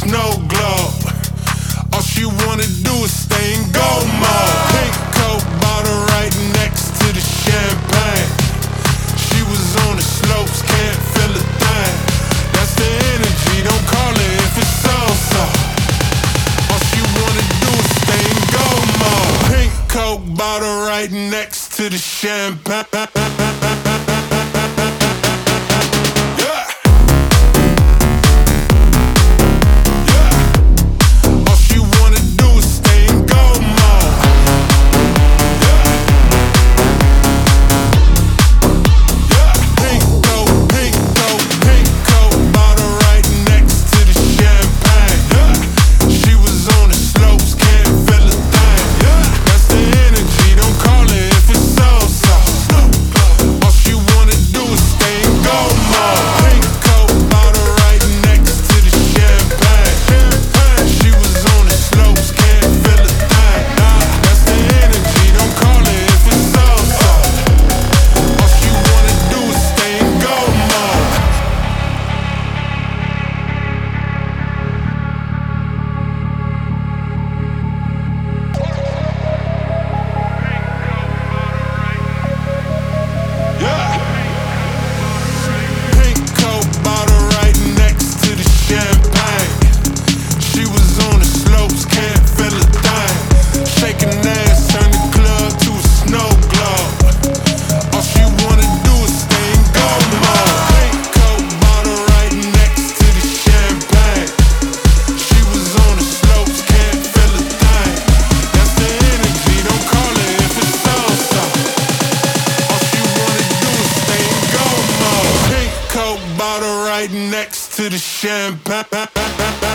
snow globe. All she wanna do is stay in go mode. Pink coat bottle right next to the champagne. She was on the slopes, can't feel a thing. That's the energy, don't call it if it's so-so. All she wanna do is stay in go mode. Pink coat bottle right next to the champagne. Bottle right next to the champagne.